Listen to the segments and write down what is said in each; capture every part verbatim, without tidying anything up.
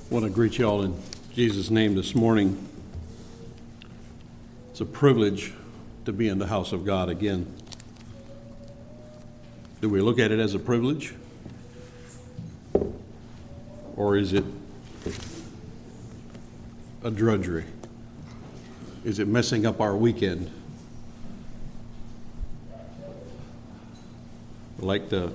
I want to greet you all in Jesus' name this morning. It's a privilege to be in the house of God again. Do we look at it as a privilege? Or is it a drudgery? Is it messing up our weekend? Like the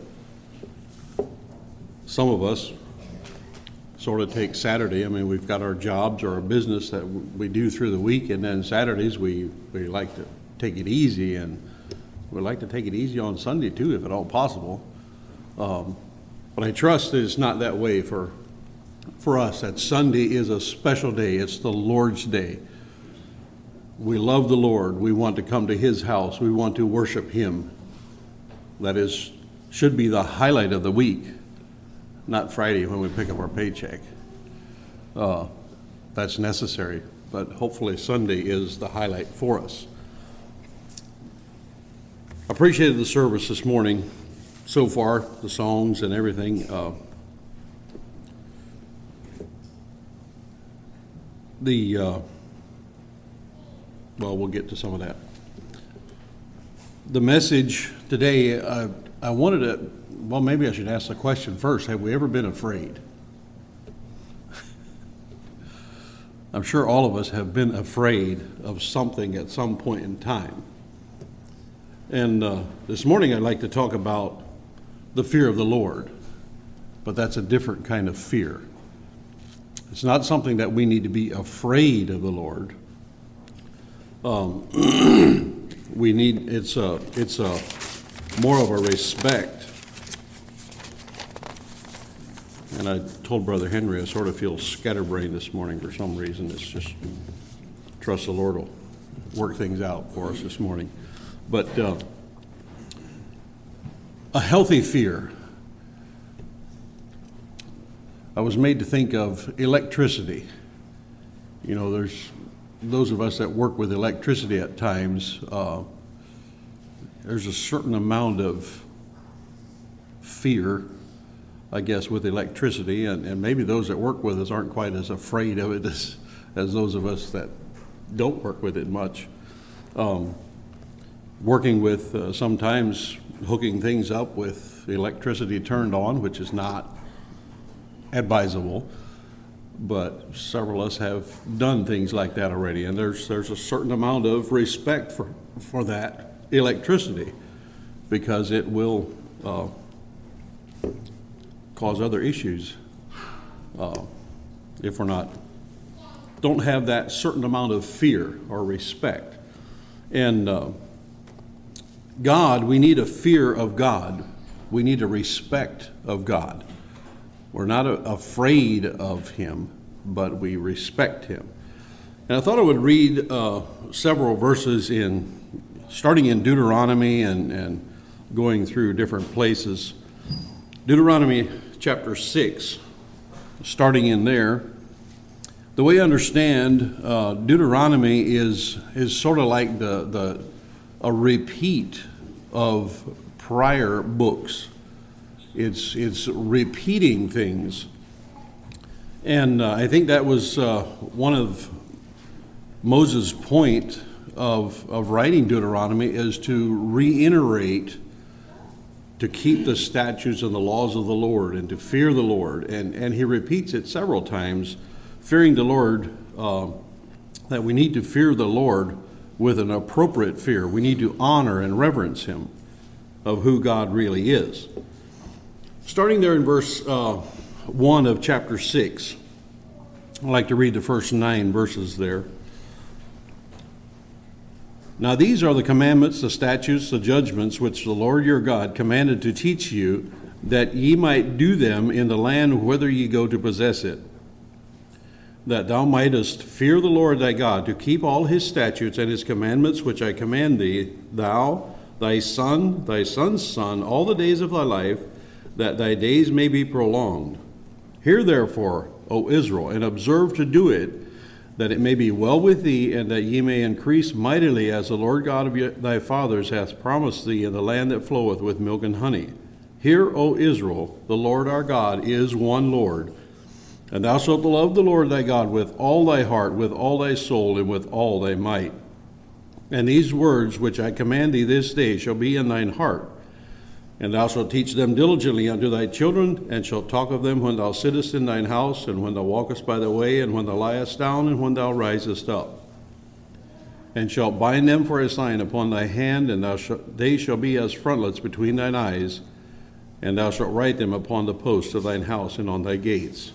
some of us sort of take Saturday. I mean, we've got our jobs or our business that we do through the week, and then Saturdays we, we like to take it easy, and we like to take it easy on Sunday too, if at all possible. Um, but I trust that it's not that way for for us. That Sunday is a special day. It's the Lord's Day. We love the Lord. We want to come to His house. We want to worship Him. That is, should be the highlight of the week. Not Friday when we pick up our paycheck. Uh, that's necessary, but hopefully Sunday is the highlight for us. Appreciated the service this morning so far, the songs and everything. Uh, the, uh, well, we'll get to some of that. The message today, uh, I wanted to, well, maybe I should ask the question first. Have we ever been afraid? I'm sure all of us have been afraid of something at some point in time. And uh, this morning I'd like to talk about the fear of the Lord, but that's a different kind of fear. It's not something that we need to be afraid of the Lord. Um, we need, it's a, it's a more of a respect. And I told Brother Henry I sort of feel scatterbrained this morning for some reason. It's just, trust the Lord will work things out for us this morning. But uh, a healthy fear. I was made to think of electricity. You know, there's those of us that work with electricity at times, uh, there's a certain amount of fear, I guess, with electricity, and, and maybe those that work with us aren't quite as afraid of it as, as those of us that don't work with it much. Um, working with uh, sometimes hooking things up with electricity turned on, which is not advisable, but several of us have done things like that already, and there's there's a certain amount of respect for, for that electricity, because it will uh, cause other issues uh, if we're not, don't have that certain amount of fear or respect. And uh, God, we need a fear of God. We need a respect of God. We're not a, afraid of Him, but we respect Him. And I thought I would read uh, several verses in, starting in Deuteronomy and, and going through different places. Deuteronomy chapter six, starting in there. The way I understand uh, Deuteronomy is is sort of like the the a repeat of prior books. It's it's repeating things, and uh, I think that was uh, one of Moses' point of of writing Deuteronomy, is to reiterate, to keep the statutes and the laws of the Lord and to fear the Lord. And, and he repeats it several times, fearing the Lord, uh, that we need to fear the Lord with an appropriate fear. We need to honor and reverence Him of who God really is. Starting there in verse uh, one of chapter six, I'd like to read the first nine verses there. Now these are the commandments, the statutes, the judgments, which the Lord your God commanded to teach you, that ye might do them in the land whither ye go to possess it, that thou mightest fear the Lord thy God, to keep all His statutes and His commandments, which I command thee, thou, thy son, thy son's son, all the days of thy life, that thy days may be prolonged. Hear therefore, O Israel, and observe to do it, that it may be well with thee, and that ye may increase mightily, as the Lord God of thy fathers hath promised thee, in the land that floweth with milk and honey. Hear, O Israel, the Lord our God is one Lord. And thou shalt love the Lord thy God with all thy heart, with all thy soul, and with all thy might. And these words which I command thee this day shall be in thine heart. And thou shalt teach them diligently unto thy children, and shalt talk of them when thou sittest in thine house, and when thou walkest by the way, and when thou liest down, and when thou risest up. And shalt bind them for a sign upon thy hand, and thou shalt, they shall be as frontlets between thine eyes, and thou shalt write them upon the posts of thine house and on thy gates.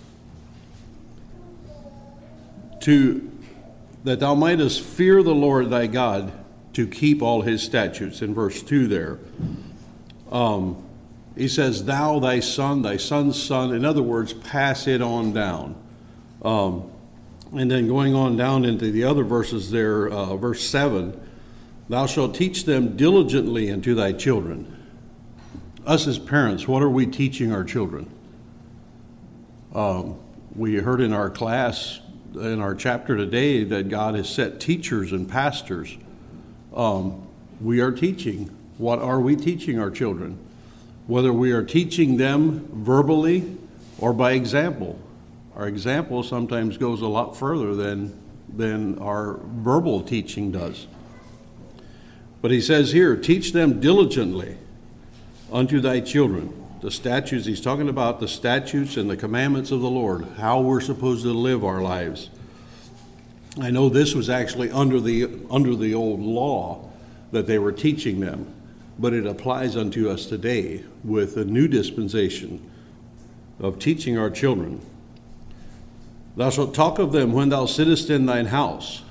To that thou mightest fear the Lord thy God, to keep all his statutes. In verse two there, um, he says, thou, thy son, thy son's son. In other words, pass it on down. Um, and then going on down into the other verses there, uh, verse seven, thou shalt teach them diligently unto thy children. Us as parents, what are we teaching our children? Um, we heard in our class, in our chapter today, that God has set teachers and pastors. Um, we are teaching. What are we teaching our children? Whether we are teaching them verbally or by example. Our example sometimes goes a lot further than, than our verbal teaching does. But he says here, teach them diligently unto thy children. The statutes, he's talking about the statutes and the commandments of the Lord, how we're supposed to live our lives. I know this was actually under the under the old law that they were teaching them, but it applies unto us today with a new dispensation of teaching our children. Thou shalt talk of them when thou sittest in thine house.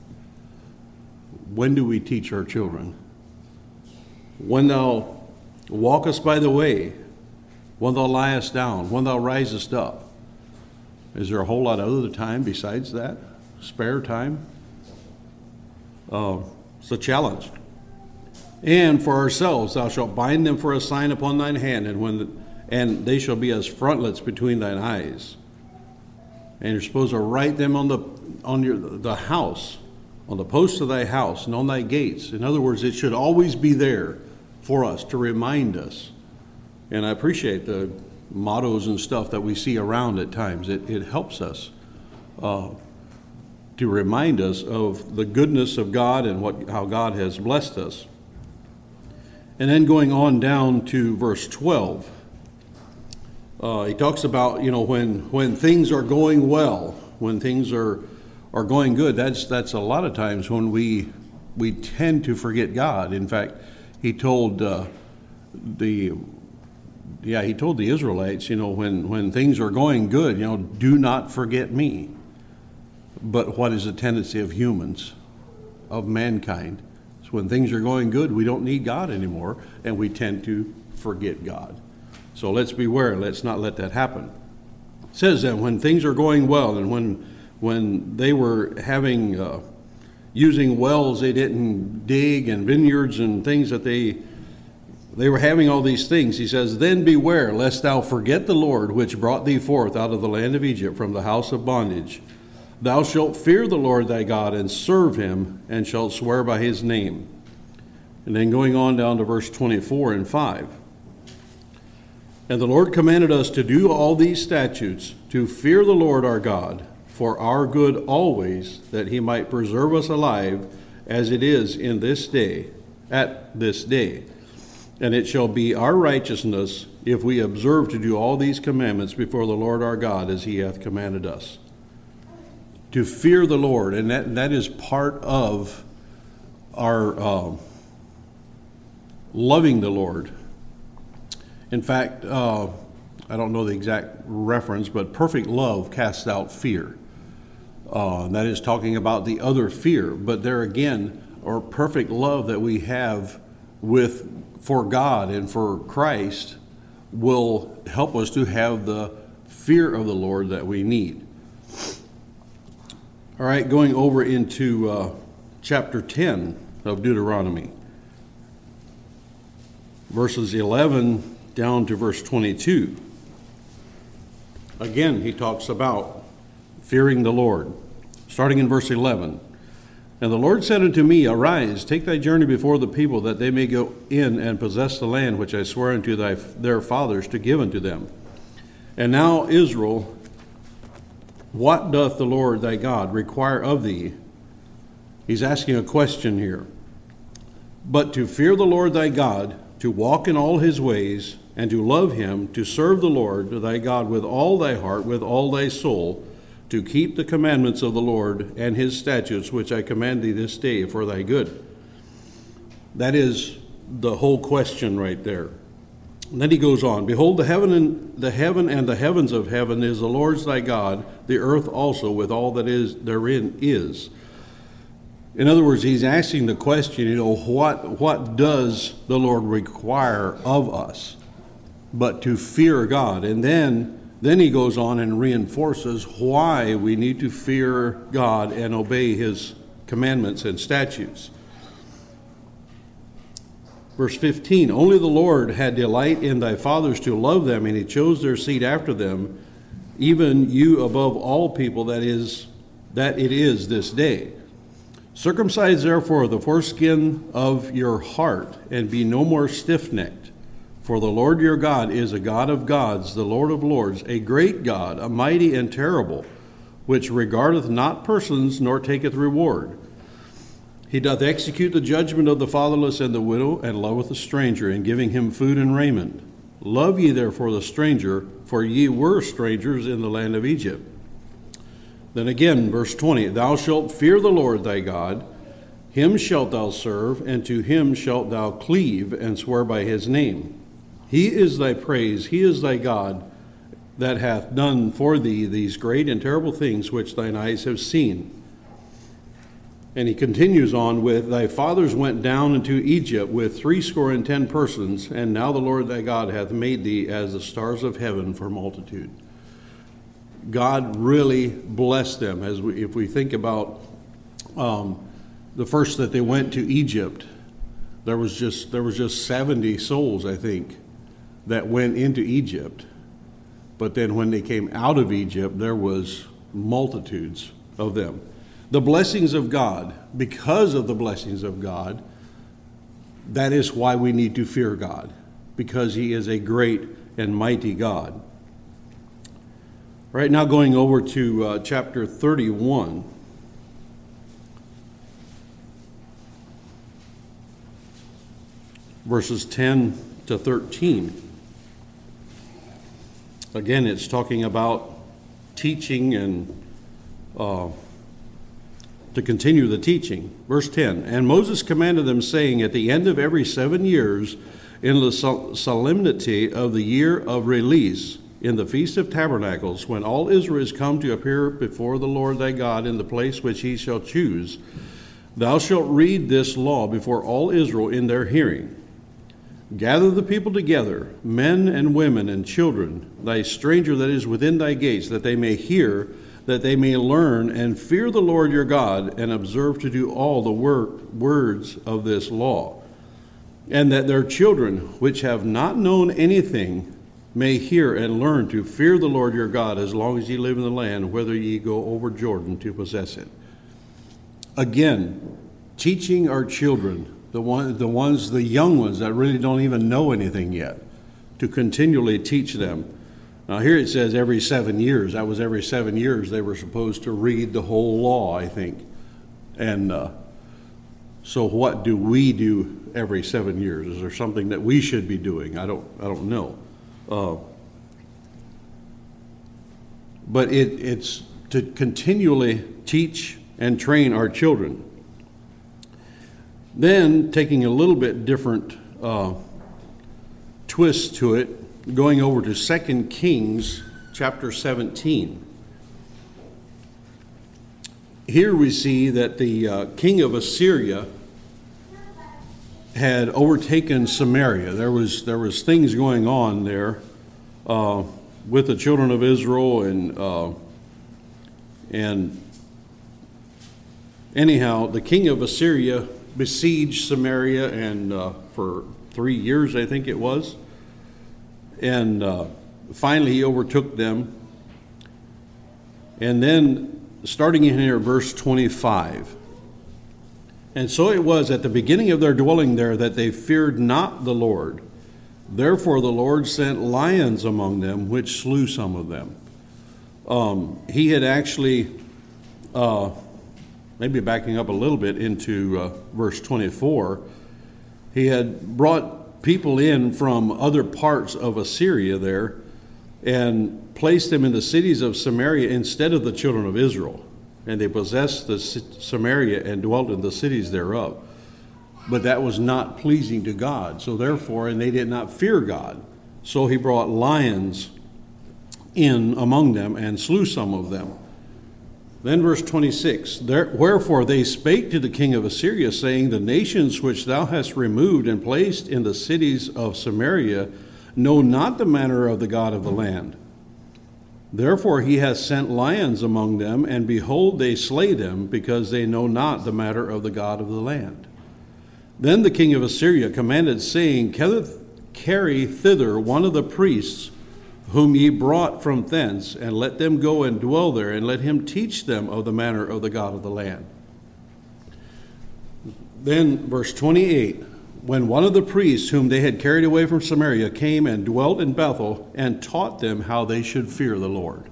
When do we teach our children? When thou walkest by the way, when thou liest down, when thou risest up. Is there a whole lot of other time besides that? Spare time? Uh, it's a challenge. And for ourselves, thou shalt bind them for a sign upon thine hand, and when the, and they shall be as frontlets between thine eyes. And you're supposed to write them on the on your the house, on the posts of thy house, and on thy gates. In other words, it should always be there for us to remind us. And I appreciate the mottos and stuff that we see around at times. It, it helps us uh, to remind us of the goodness of God and what how God has blessed us. And then going on down to verse twelve, uh, he talks about, you know, when when things are going well, when things are are going good. That's that's a lot of times when we we tend to forget God. In fact, he told uh, the Yeah, he told the Israelites, you know, when, when things are going good, you know, do not forget me. But what is the tendency of humans, of mankind? So when things are going good, we don't need God anymore, and we tend to forget God. So let's beware. Let's not let that happen. It says that when things are going well, and when when they were having uh, using wells they didn't dig, and vineyards and things that they They were having all these things. He says, then beware, lest thou forget the Lord, which brought thee forth out of the land of Egypt from the house of bondage. Thou shalt fear the Lord thy God, and serve him, and shalt swear by his name. And then going on down to verse twenty-four and five. And the Lord commanded us to do all these statutes, to fear the Lord our God, for our good always, that he might preserve us alive, as it is in this day, at this day. And it shall be our righteousness if we observe to do all these commandments before the Lord our God, as he hath commanded us. To fear the Lord, and that, that is part of our uh, loving the Lord. In fact, uh, I don't know the exact reference, but perfect love casts out fear. Uh, and that is talking about the other fear. But there again, our perfect love that we have with for God and for Christ will help us to have the fear of the Lord that we need. All right, going over into uh, chapter ten of Deuteronomy, verses eleven down to verse twenty-two. Again, he talks about fearing the Lord, starting in verse eleven. And the Lord said unto me, arise, take thy journey before the people, that they may go in and possess the land which I swear unto thy, their fathers to give unto them. And now, Israel, What doth the Lord thy God require of thee? He's asking a question here. But to fear the Lord thy God, to walk in all his ways, and to love him, to serve the Lord thy God with all thy heart, with all thy soul, to keep the commandments of the Lord and his statutes, which I command thee this day for thy good. That is the whole question right there. And then he goes on, behold, the heaven and the heaven and the heavens of heaven is the Lord's thy God, the earth also with all that is therein is. In other words, he's asking the question, you know, what what does the Lord require of us? But to fear God. And then then he goes on and reinforces why we need to fear God and obey his commandments and statutes. Verse fifteen, only the Lord had delight in thy fathers to love them, and he chose their seed after them, even you above all people, that is, that it is this day. Circumcise therefore the foreskin of your heart, and be no more stiff-necked. For the Lord your God is a God of gods, the Lord of lords, a great God, a mighty and terrible, which regardeth not persons, nor taketh reward. He doth execute the judgment of the fatherless and the widow, and loveth the stranger, in giving him food and raiment. Love ye therefore the stranger, for ye were strangers in the land of Egypt. Then again, verse twenty, thou shalt fear the Lord thy God, him shalt thou serve, and to him shalt thou cleave, and swear by his name. He is thy praise, he is thy God, that hath done for thee these great and terrible things which thine eyes have seen. And he continues on with, thy fathers went down into Egypt with threescore and ten persons, and now the Lord thy God hath made thee as the stars of heaven for multitude. God really blessed them. As we, if we think about um, the first that they went to Egypt, there was just there was just seventy souls, I think, that went into Egypt. But then when they came out of Egypt, there was multitudes of them. The blessings of God, because of the blessings of God, that is why we need to fear God, because he is a great and mighty God. Right now, going over to uh, chapter thirty-one. Verses ten to thirteen. Again, it's talking about teaching and uh, to continue the teaching. Verse ten, and Moses commanded them, saying, at the end of every seven years, in the solemnity of the year of release, in the Feast of Tabernacles, when all Israel is come to appear before the Lord thy God in the place which he shall choose, thou shalt read this law before all Israel in their hearing. Gather the people together, men and women and children, thy stranger that is within thy gates, that they may hear, that they may learn and fear the Lord your God, and observe to do all the wor- words of this law, and that their children, which have not known anything, may hear and learn to fear the Lord your God as long as ye live in the land, whither ye go over Jordan to possess it. Again, teaching our children, the one, the ones, the young ones that really don't even know anything yet, to continually teach them. Now here it says every seven years. That was every seven years they were supposed to read the whole law, I think. And uh, so what do we do every seven years? Is there something that we should be doing? I don't, I don't know. Uh, but it, it's to continually teach and train our children. Then, taking a little bit different uh, twist to it, going over to Second Kings chapter seventeen. Here we see that the uh, king of Assyria had overtaken Samaria. There was there was things going on there uh, with the children of Israel, and uh, and anyhow, the king of Assyria besieged Samaria, and uh, for three years, I think it was, and uh, finally he overtook them. And then, starting in here, verse twenty-five. And so it was at the beginning of their dwelling there that they feared not the Lord. Therefore the Lord sent lions among them, which slew some of them. Um, he had actually, uh, maybe backing up a little bit into uh, verse twenty-four, he had brought people in from other parts of Assyria there and placed them in the cities of Samaria instead of the children of Israel. And they possessed the Samaria and dwelt in the cities thereof. But that was not pleasing to God. So therefore, and they did not fear God. So he brought lions in among them and slew some of them. Then verse twenty-six, wherefore they spake to the king of Assyria, saying, the nations which thou hast removed and placed in the cities of Samaria know not the manner of the God of the land. Therefore he hath sent lions among them, and behold, they slay them, because they know not the matter of the God of the land. Then the king of Assyria commanded, saying, carry thither one of the priests whom ye brought from thence, and let them go and dwell there, and let him teach them of the manner of the God of the land. Then verse twenty-eight, when one of the priests whom they had carried away from Samaria came and dwelt in Bethel, and taught them how they should fear the Lord.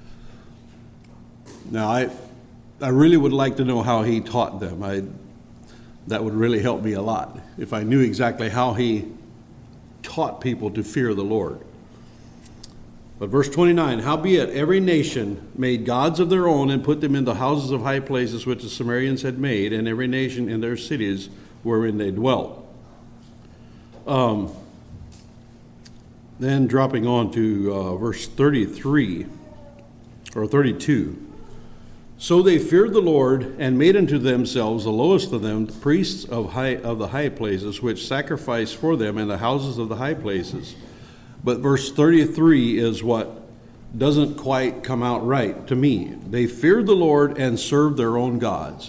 Now, I I really would like to know how he taught them. I that would really help me a lot if I knew exactly how he taught people to fear the Lord. But verse twenty-nine, howbeit every nation made gods of their own, and put them in the houses of high places which the Samaritans had made, and every nation in their cities wherein they dwelt. Um, then dropping on to uh, verse thirty-three, or thirty-two. So they feared the Lord, and made unto themselves the lowest of them priests of high of the high places, which sacrificed for them in the houses of the high places. But verse thirty-three is what doesn't quite come out right to me. They feared the Lord and served their own gods.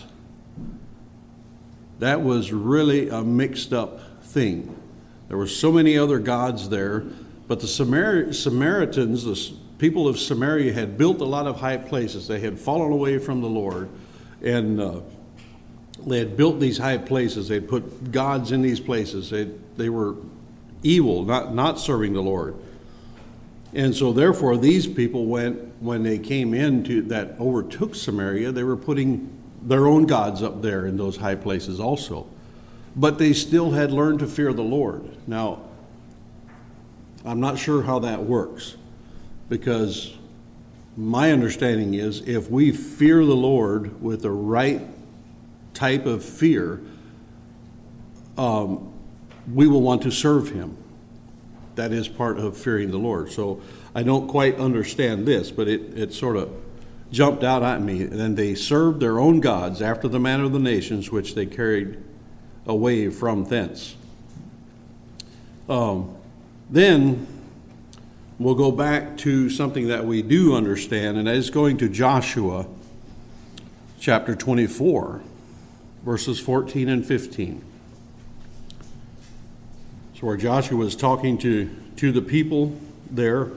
That was really a mixed up thing. There were so many other gods there, but the Samar- Samaritans, the people of Samaria, had built a lot of high places. They had fallen away from the Lord, and uh, they had built these high places. They had put gods in these places. They, they were evil, not, not serving the Lord. And so therefore these people went, when they came into that overtook Samaria, they were putting their own gods up there in those high places also. But they still had learned to fear the Lord. Now, I'm not sure how that works, because my understanding is if we fear the Lord with the right type of fear, um, we will want to serve him. That is part of fearing the Lord. So I don't quite understand this, but it, it sort of jumped out at me. And then they served their own gods after the manner of the nations which they carried away from thence. Um, then we'll go back to something that we do understand, and that is going to Joshua chapter twenty-four, verses fourteen and fifteen. So where Joshua is talking to, to the people there.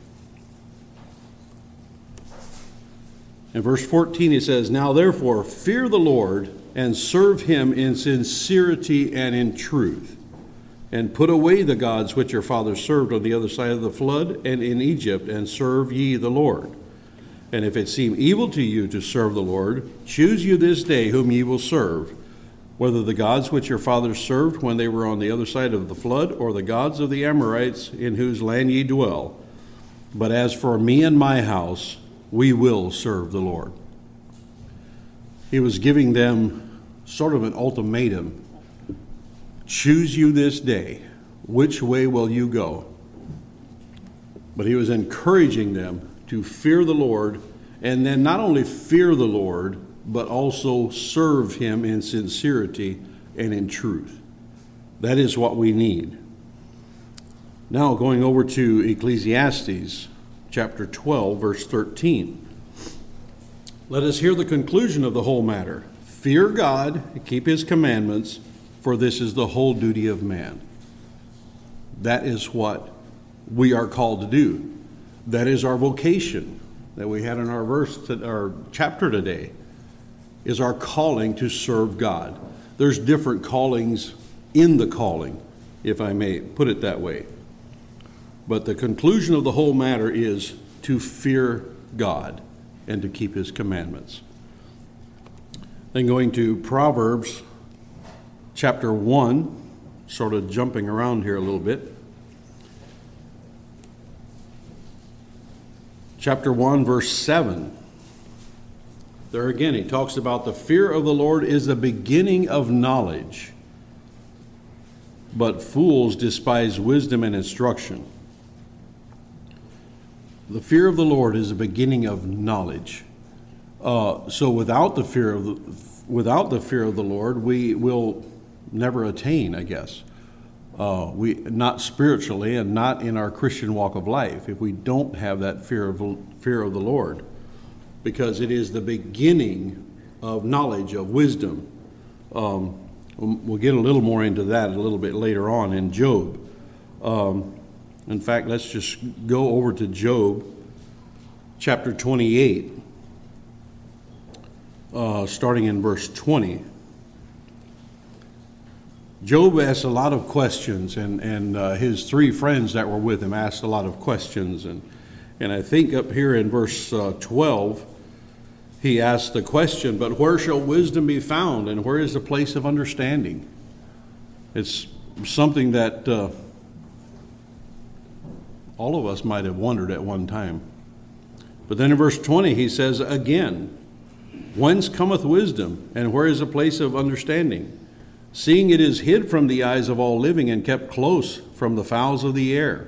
In verse fourteen he says, now therefore fear the Lord, and serve him in sincerity and in truth, and put away the gods which your fathers served on the other side of the flood and in Egypt, and serve ye the Lord. And if it seem evil to you to serve the Lord, choose you this day whom ye will serve, whether the gods which your fathers served when they were on the other side of the flood, or the gods of the Amorites in whose land ye dwell. But as for me and my house, we will serve the Lord. He was giving them sort of an ultimatum. Choose you this day. Which way will you go? But he was encouraging them to fear the Lord, and then not only fear the Lord, but also serve him in sincerity and in truth. That is what we need. Now going over to Ecclesiastes chapter twelve, verse thirteen. Let us hear the conclusion of the whole matter. Fear God and keep his commandments, for this is the whole duty of man. That is what we are called to do. That is our vocation that we had in our verse, to, our chapter today, is our calling to serve God. There's different callings in the calling, if I may put it that way. But the conclusion of the whole matter is to fear God and to keep his commandments. Then going to Proverbs chapter one, sort of jumping around here a little bit. Chapter one, verse seven. There again, he talks about the fear of the Lord is the beginning of knowledge, but fools despise wisdom and instruction. The fear of the Lord is the beginning of knowledge. Uh, so without the fear of the without the fear of the Lord, we will never attain, I guess. Uh, we not spiritually and not in our Christian walk of life if we don't have that fear of fear of the Lord, because it is the beginning of knowledge, of wisdom. Um, we'll get a little more into that a little bit later on in Job. Um, in fact, let's just go over to Job chapter twenty-eight, uh, starting in verse twenty. Job asked a lot of questions, and, and uh, his three friends that were with him asked a lot of questions. And, and I think up here in verse uh, twelve, he asked the question, but where shall wisdom be found, and where is the place of understanding? It's something that uh, all of us might have wondered at one time. But then in verse twenty, he says again, whence cometh wisdom, and where is the place of understanding? Seeing it is hid from the eyes of all living and kept close from the fowls of the air.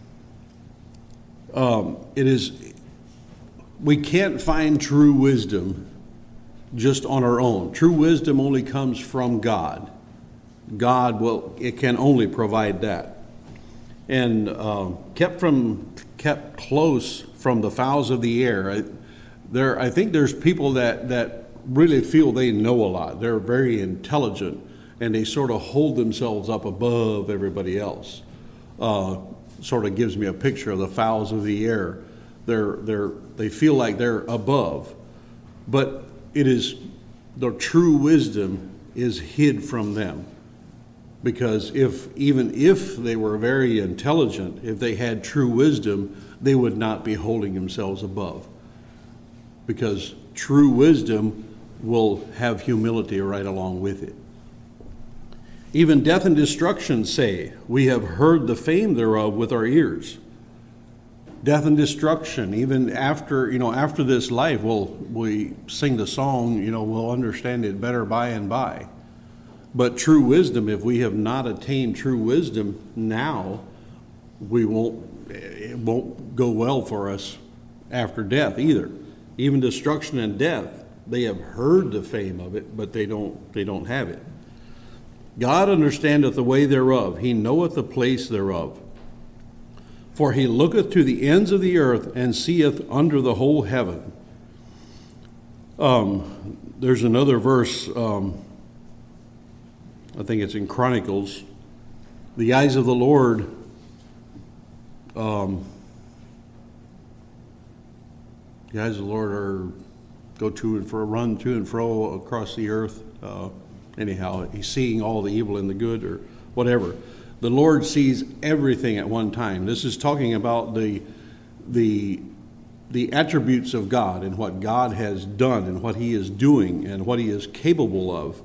Um, it is, we can't find true wisdom just on our own. True wisdom only comes from God. God will, it can only provide that. And uh, kept from, kept close from the fowls of the air. I, there, I think there's people that, that really feel they know a lot. They're very intelligent, and they sort of hold themselves up above everybody else. Uh, sort of gives me a picture of the fowls of the air. They're, they're, they feel like they're above. But it is, the true wisdom is hid from them. Because if even if they were very intelligent, if they had true wisdom, they would not be holding themselves above. Because true wisdom will have humility right along with it. Even death and destruction say, we have heard the fame thereof with our ears. Death and destruction, even after, you know, after this life, we'll, we sing the song, you know, we'll understand it better by and by. But true wisdom, if we have not attained true wisdom now, we won't, it won't go well for us after death either. Even destruction and death, they have heard the fame of it, but they don't, they don't have it. God understandeth the way thereof, he knoweth the place thereof. For he looketh to the ends of the earth, and seeth under the whole heaven. Um, there's another verse, um, I think it's in Chronicles. The eyes of the Lord, um, the eyes of the Lord are go to and fro, run to and fro across the earth. Uh, Anyhow, he's seeing all the evil and the good, or whatever. The Lord sees everything at one time. This is talking about the, the, the attributes of God and what God has done and what he is doing and what he is capable of.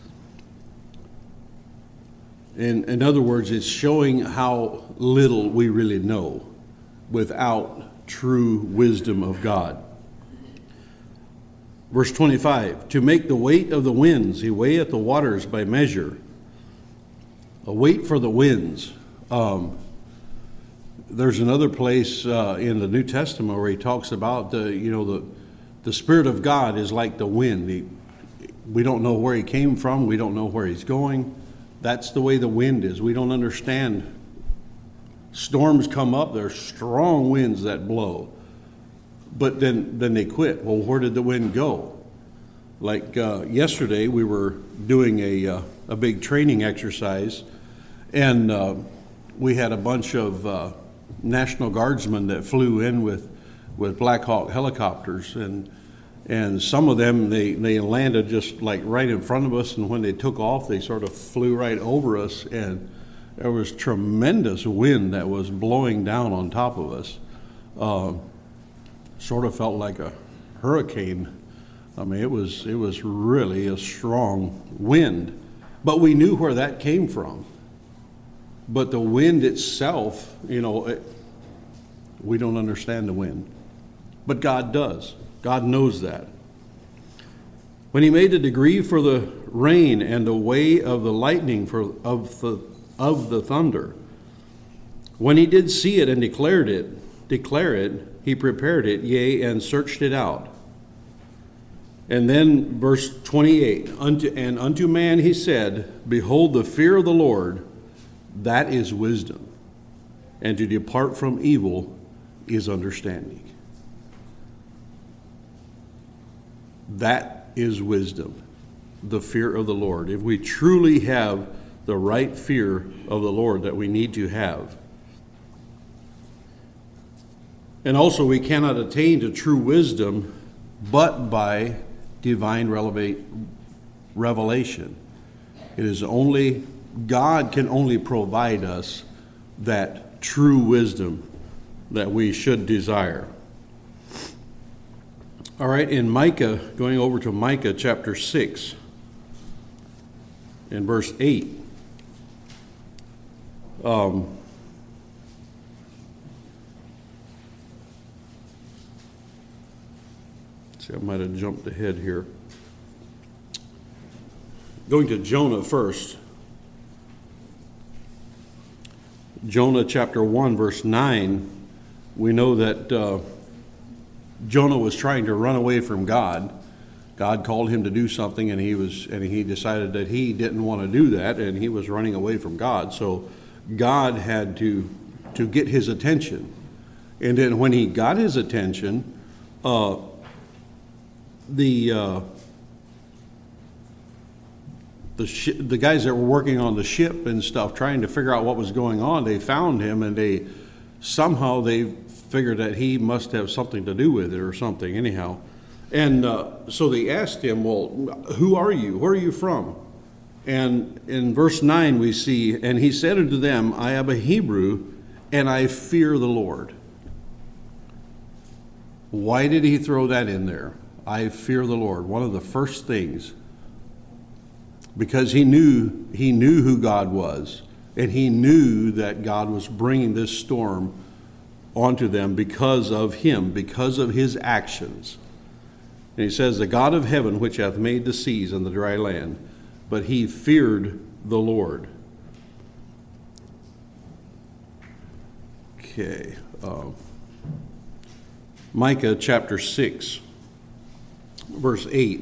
In, in other words, it's showing how little we really know without true wisdom of God. Verse twenty-five, to make the weight of the winds, he weigheth the waters by measure. A weight for the winds. Um, there's another place uh, in the New Testament where he talks about, the, you know, the, the Spirit of God is like the wind. He, we don't know where he came from. We don't know where he's going. That's the way the wind is. We don't understand. Storms come up. There's strong winds that blow. But then, then they quit. Well, where did the wind go? Like uh, yesterday, we were doing a uh, a big training exercise, and uh, we had a bunch of uh, National Guardsmen that flew in with with Black Hawk helicopters, and and some of them they they landed just like right in front of us, and when they took off, they sort of flew right over us, and there was tremendous wind that was blowing down on top of us. Uh, sort of felt like a hurricane. I mean, it was it was really a strong wind. But we knew where that came from. But the wind itself, you know, it, we don't understand the wind. But God does. God knows that. When he made the decree for the rain and the way of the lightning for of the of the thunder, when he did see it and declared it, declare it, he prepared it, yea, and searched it out. And then verse twenty-eight, unto and unto man he said, behold, the fear of the Lord, that is wisdom, and to depart from evil is understanding. That is wisdom, the fear of the Lord. If we truly have the right fear of the Lord that we need to have. And also we cannot attain to true wisdom but by divine revelation. It is only, God can only provide us that true wisdom that we should desire. All right, in Micah, going over to Micah chapter six, in verse eight. Um, see, I might have jumped ahead here. Going to Jonah first. Jonah chapter one, verse nine, we know that uh, Jonah was trying to run away from God. God called him to do something, and he was, and he decided that he didn't want to do that, and he was running away from God. So God had to to get his attention, and then when he got his attention, uh, the uh, the sh- the guys that were working on the ship and stuff, trying to figure out what was going on, they found him, and they somehow they figured that he must have something to do with it or something. Anyhow. And uh, so they asked him, well, who are you? Where are you from? And in verse nine we see, and he said unto them, I am a Hebrew, and I fear the Lord. Why did he throw that in there? I fear the Lord. One of the first things. Because he knew, he knew who God was, and he knew that God was bringing this storm onto them because of him, because of his actions. And he says, the God of heaven, which hath made the seas and the dry land, but he feared the Lord. Okay. Uh, Micah chapter six, verse eight.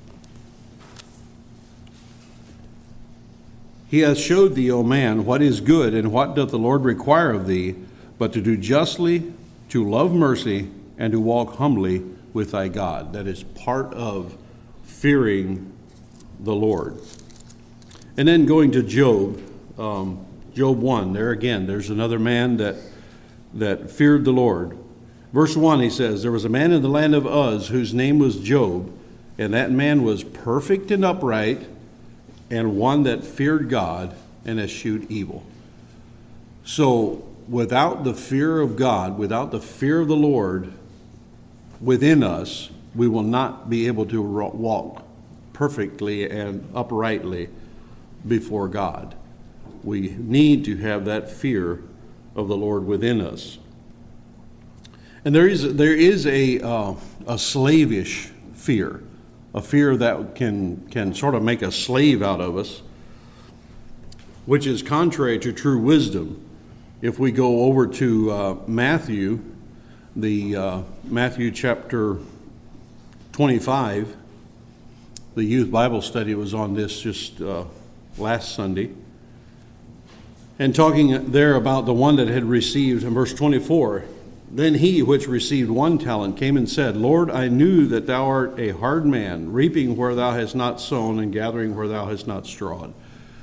He hath showed thee, O man, what is good, and what doth the Lord require of thee, but to do justly, to love mercy, and to walk humbly with thy God. That is part of fearing the Lord. And then going to Job, um, Job one, there again, there's another man that that feared the Lord. Verse one, he says, there was a man in the land of Uz whose name was Job, and that man was perfect and upright, and one that feared God and eschewed evil. So without the fear of God, without the fear of the Lord within us, we will not be able to walk perfectly and uprightly before God. We need to have that fear of the Lord within us. And there is there is a uh, a slavish fear, a fear that can can sort of make a slave out of us, which is contrary to true wisdom. If we go over to uh, Matthew, the uh, Matthew chapter twenty-five, the youth Bible study was on this just uh, last Sunday, and talking there about the one that had received, in verse twenty-four, then he which received one talent came and said, Lord, I knew that thou art a hard man, reaping where thou hast not sown and gathering where thou hast not strawed.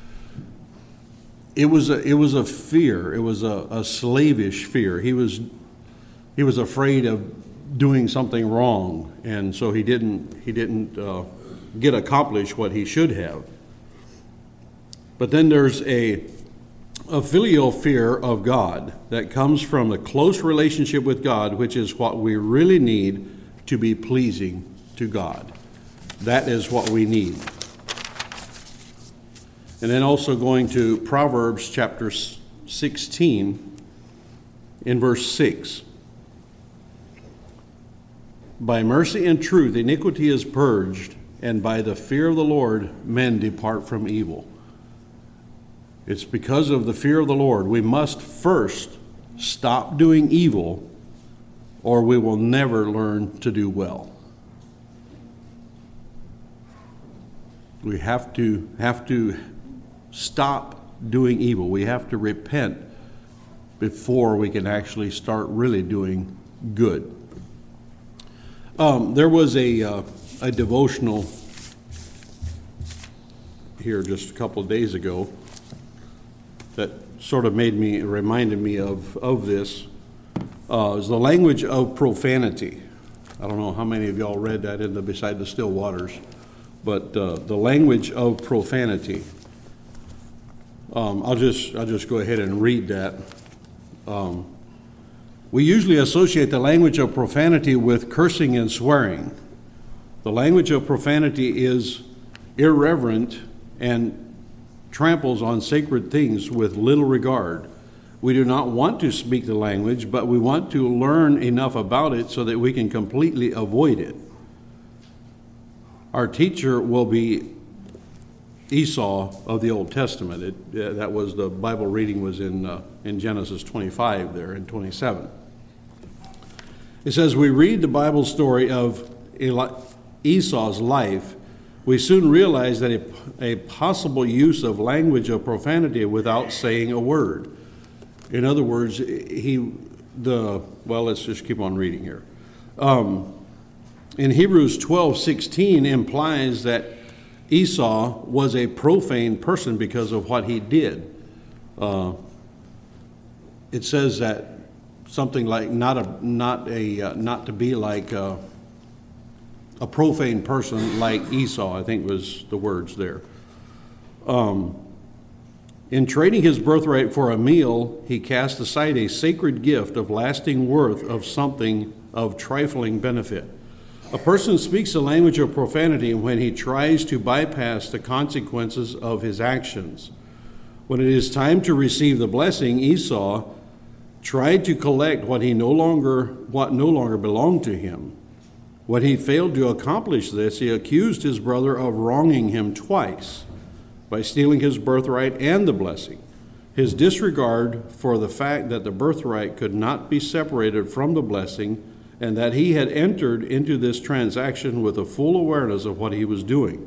It was a, it was a fear. It was a, a slavish fear. He was he was afraid of doing something wrong, and so he didn't he didn't uh, get accomplished what he should have. But then there's a a filial fear of God that comes from a close relationship with God, which is what we really need to be pleasing to God. That is what we need. And then also going to Proverbs chapter sixteen in verse six. By mercy and truth iniquity is purged, and by the fear of the Lord men depart from evil. It's because of the fear of the Lord we must first stop doing evil, or we will never learn to do well. We have to have to stop doing evil. We have to repent before we can actually start really doing good. Um, there was a uh, a devotional here just a couple of days ago that sort of made me reminded me of of this. Uh, is the language of profanity. I don't know how many of y'all read that in the Beside the Still Waters, but uh, the language of profanity. Um, I'll just I'll just go ahead and read that. Um, we usually associate the language of profanity with cursing and swearing. The language of profanity is irreverent and tramples on sacred things with little regard. We do not want to speak the language, but we want to learn enough about it so that we can completely avoid it. Our teacher will be Esau of the Old Testament. It, uh, that was the Bible reading was in uh, in Genesis twenty-five there and twenty-seven. It says, we read the Bible story of Eli- Esau's life. We soon realize that a, a possible use of language of profanity without saying a word. In other words, he, the, well, let's just keep on reading here. Um, in Hebrews twelve sixteen implies that Esau was a profane person because of what he did. Uh, it says that something like not a not a uh, not to be like a, a profane person like Esau, I think was the words there. Um, in trading his birthright for a meal, he cast aside a sacred gift of lasting worth of something of trifling benefit. A person speaks the language of profanity when he tries to bypass the consequences of his actions. When it is time to receive the blessing, Esau tried to collect what he no longer what no longer belonged to him. When he failed to accomplish this, he accused his brother of wronging him twice by stealing his birthright and the blessing. His disregard for the fact that the birthright could not be separated from the blessing, and that he had entered into this transaction with a full awareness of what he was doing.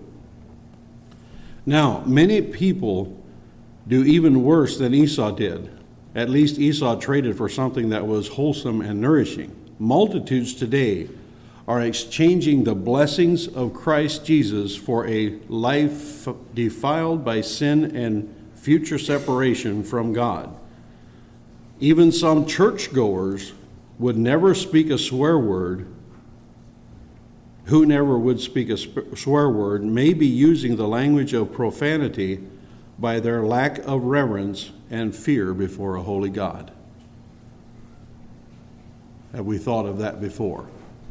Now, many people do even worse than Esau did. At least Esau traded for something that was wholesome and nourishing. Multitudes today are exchanging the blessings of Christ Jesus for a life defiled by sin and future separation from God. Even some churchgoers would never speak a swear word, who never would speak a swear word, may be using the language of profanity by their lack of reverence and fear before a holy God. Have we thought of that before?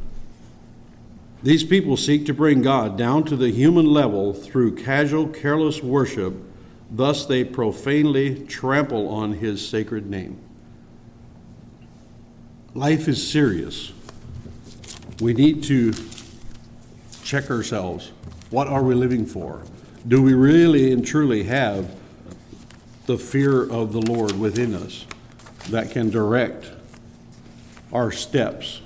These people seek to bring God down to the human level through casual, careless worship. Thus they profanely trample on his sacred name. Life is serious. We need to check ourselves. What are we living for? Do we really and truly have the fear of the Lord within us that can direct our steps?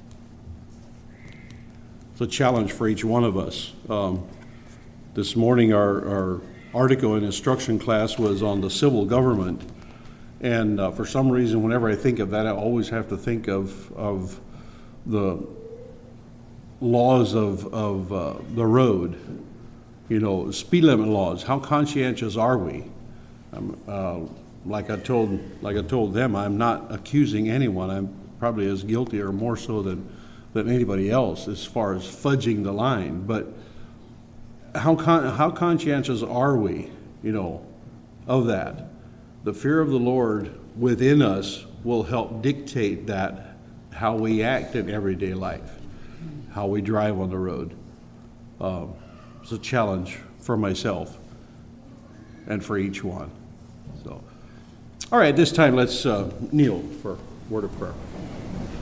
It's a challenge for each one of us. Um, this morning our, our article in instruction class was on the civil government. And uh, for some reason, whenever I think of that, I always have to think of of the laws of of uh, the road. You know, speed limit laws. How conscientious are we? Um, uh, like I told like I told them, I'm not accusing anyone. I'm probably as guilty or more so than than anybody else as far as fudging the line. But how con- how conscientious are we? You know, of that. the fear of the Lord within us will help dictate that, how we act in everyday life, how we drive on the road. Um, it's a challenge for myself and for each one. So, all right, this time let's uh, kneel for a word of prayer.